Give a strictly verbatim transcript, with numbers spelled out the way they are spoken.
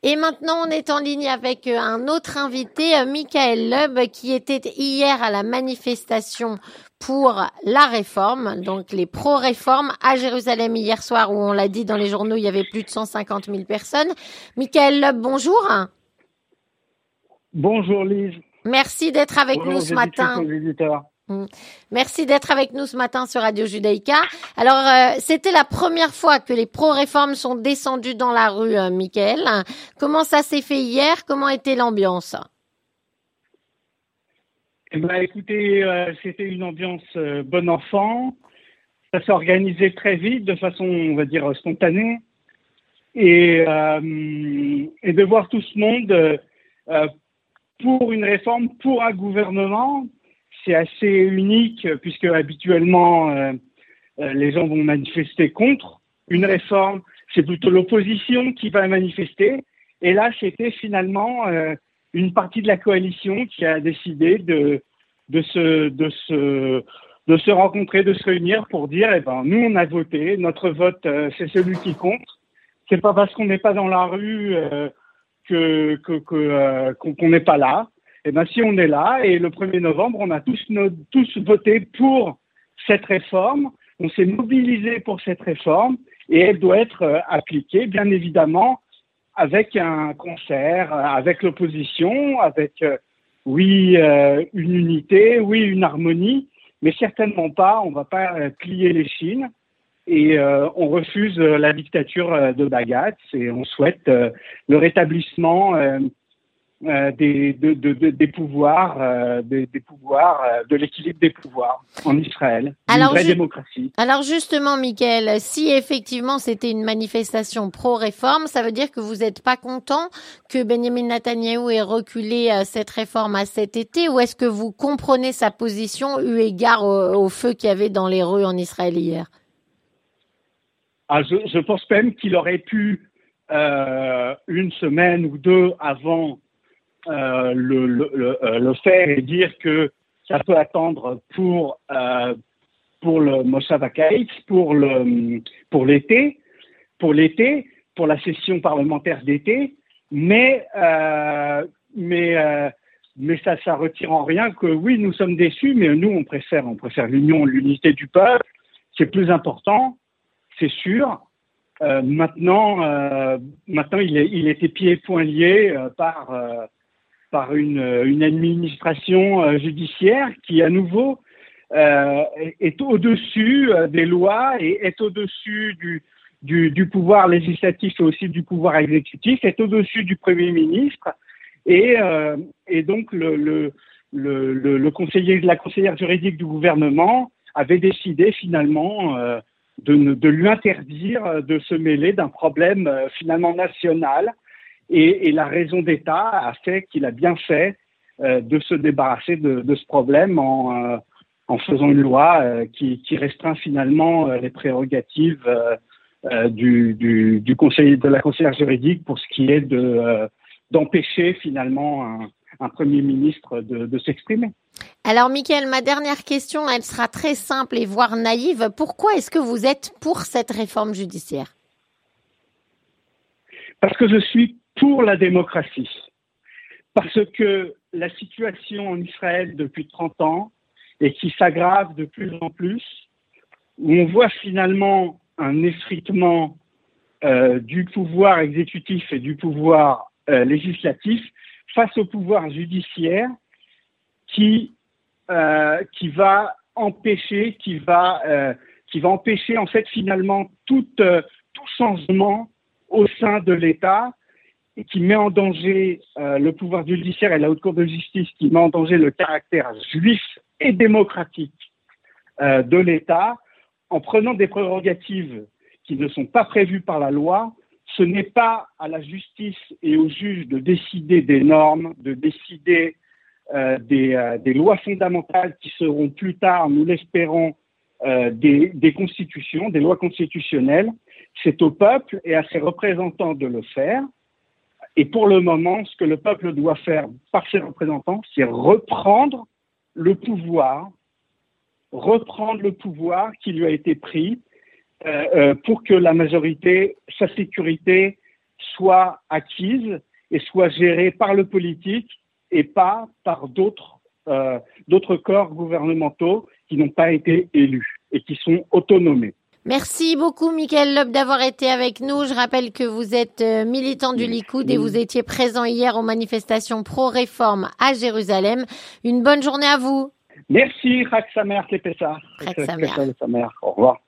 Et maintenant, on est en ligne avec euh, un autre invité, euh, Michael Loeb, qui était hier à la manifestation pour la réforme, donc les pro-réformes à Jérusalem hier soir, où on l'a dit dans les journaux, il y avait plus de cent cinquante mille personnes. Michael Loeb, bonjour. Bonjour Lise. Merci d'être avec Bonjour nous aux ce éditrices, matin. aux éditeurs. Mm. Merci d'être avec nous ce matin sur Radio Judaïka. Alors, euh, c'était la première fois que les pro-réformes sont descendus dans la rue, euh, Michael. Comment ça s'est fait hier? Comment était l'ambiance? Eh ben, écoutez, euh, c'était une ambiance euh, bon enfant. Ça s'est organisé très vite, de façon, on va dire, spontanée. Et, euh, et de voir tout ce monde euh, pour une réforme, pour un gouvernement, c'est assez unique, puisque habituellement, euh, euh, les gens vont manifester contre une réforme. C'est plutôt l'opposition qui va manifester. Et là, c'était finalement euh, une partie de la coalition qui a décidé de, de, se, de, se, de se rencontrer, de se réunir pour dire, eh ben, nous, on a voté, notre vote, euh, c'est celui qui compte. C'est pas parce qu'on n'est pas dans la rue euh, que, que, que, euh, qu'on n'est pas là. Eh ben, si on est là, et le premier novembre, on a tous, nos, tous voté pour cette réforme, on s'est mobilisé pour cette réforme, et elle doit être euh, appliquée, bien évidemment, avec un concert, avec l'opposition, avec, euh, oui, euh, une unité, oui, une harmonie, mais certainement pas, on ne va pas euh, plier les chines, et euh, on refuse euh, la dictature euh, de Bagatz, et on souhaite euh, le rétablissement euh, euh, des, de, de, de, des pouvoirs, euh, des, des pouvoirs, euh, de l'équilibre des pouvoirs en Israël, une Alors, vraie ju- démocratie. alors justement, Michael, si effectivement c'était une manifestation pro-réforme, ça veut dire que vous n'êtes pas content que Benjamin Netanyahou ait reculé euh, cette réforme à cet été, ou est-ce que vous comprenez sa position eu égard au, au feu qu'il y avait dans les rues en Israël hier? Ah, je, je pense même qu'il aurait pu, euh, une semaine ou deux avant euh, le, le, le, euh, le faire et dire que ça peut attendre pour, euh, pour le Moshav HaKaitz, pour le, pour l'été, pour l'été, pour la session parlementaire d'été, mais, euh, mais, euh, mais ça, ça retire en rien que oui, nous sommes déçus, mais nous, on préfère, on préfère l'union, l'unité du peuple, c'est plus important, c'est sûr. Euh, maintenant, euh, maintenant, il est, il était pieds et poings liés euh, par, euh, par une, une administration euh, judiciaire qui, à nouveau, euh, est, est au-dessus euh, des lois et est au-dessus du, du, du pouvoir législatif et aussi du pouvoir exécutif, est au-dessus du Premier ministre. Et, euh, et donc, le, le, le, le, le conseiller, la conseillère juridique du gouvernement avait décidé finalement euh, de, de lui interdire de se mêler d'un problème euh, finalement national. Et, et la raison d'État a fait qu'il a bien fait euh, de se débarrasser de, de ce problème en, euh, en faisant une loi euh, qui, qui restreint finalement euh, les prérogatives euh, euh, du, du, du conseil, de la conseillère juridique pour ce qui est de, euh, d'empêcher finalement un, un Premier ministre de, de s'exprimer. Alors, Michael, ma dernière question, elle sera très simple et voire naïve. Pourquoi est-ce que vous êtes pour cette réforme judiciaire? Parce que je suis pour la démocratie. Parce que la situation en Israël depuis trente ans et qui s'aggrave de plus en plus, où on voit finalement un effritement euh, du pouvoir exécutif et du pouvoir euh, législatif face au pouvoir judiciaire qui, euh, qui va empêcher, qui va, euh, qui va empêcher en fait finalement tout, euh, tout changement au sein de l'État et qui met en danger euh, le pouvoir judiciaire et la Haute Cour de justice, qui met en danger le caractère juif et démocratique euh, de l'État, en prenant des prérogatives qui ne sont pas prévues par la loi. Ce n'est pas à la justice et aux juges de décider des normes, de décider euh, des, euh, des lois fondamentales qui seront plus tard, nous l'espérons, euh, des, des constitutions, des lois constitutionnelles. C'est au peuple et à ses représentants de le faire. Et pour le moment, ce que le peuple doit faire par ses représentants, c'est reprendre le pouvoir, reprendre le pouvoir qui lui a été pris euh, euh, pour que la majorité, sa sécurité, soit acquise et soit gérée par le politique et pas par d'autres euh, d'autres corps gouvernementaux qui n'ont pas été élus et qui sont autonomés. Merci beaucoup, Michael Loeb, d'avoir été avec nous. Je rappelle que vous êtes militant du Likoud et vous étiez présent hier aux manifestations pro-réforme à Jérusalem. Une bonne journée à vous. Merci, Chag Sameach les Pessah. Chag Sameach. Au revoir.